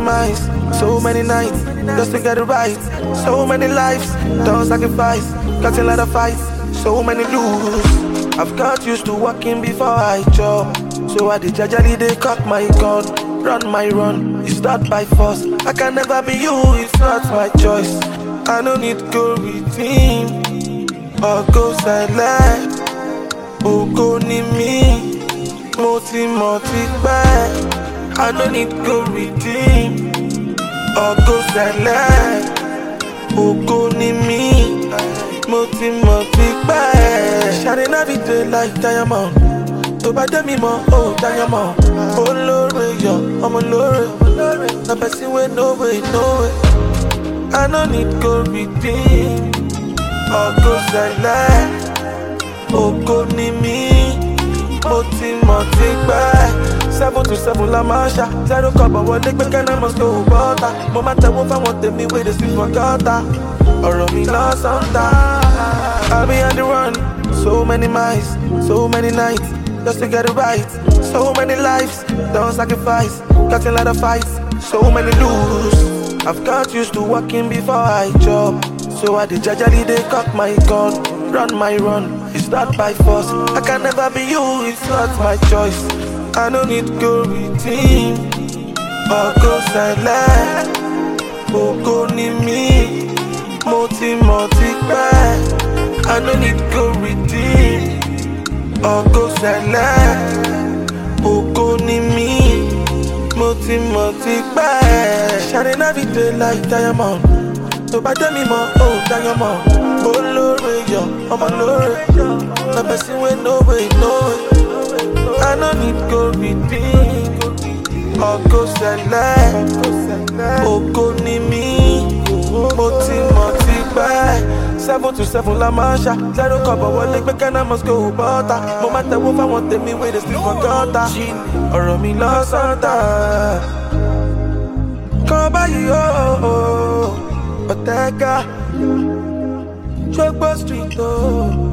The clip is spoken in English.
minds, so many nights, just to get it right. So many lives, don't sacrifice, got a lot of fights, so many lose. I've got used to walking before I jump, so I did jajali, they cock my gun. Run my run, it's not by force. I can never be you, it's not my choice. I don't need go redeem or go silent. Oko ni mi, multi back. I don't need go redeem or go silent. Oko ni mi, multi back. Shining every day like diamond. To buy them more, oh diamond. Oh Lord, yo, I'm a Lord. The person way, no way, no way. I don't need go redeem or go silent. Oko ni mi, multi back. 7 to 7 la marcha. 0 cover, one leg, but can I must go butter. No matter what I want, me with the sleep for gutter. Or me lost on time. I'll be on the run. So many miles, so many nights, just to get it right. So many lives, don't sacrifice, got a lot of fights, so many lose. I've got used to walking before I jump, so I did jajali, they cock my gun. Run my run, it's not by force. I can never be you, it's not my choice. I don't need go redeem or go silent. Oko ni mi, multi back. I don't need go redeem or go silent. Oko ni mi, multi back. Shining every day like diamond. To buy them more, oh diamond. Oh Lord, yo, I'm a Lord. The person way, no way, no way. I don't need go redeem or go silent. Oko ni mi, multi back. 7 to 7 la marcha. 0 cover, one leg, but can I must go butter. No matter what I want, me with the sleep for gutter. Or me lost on time. Come by you, Bottega, Drugbar Street, oh.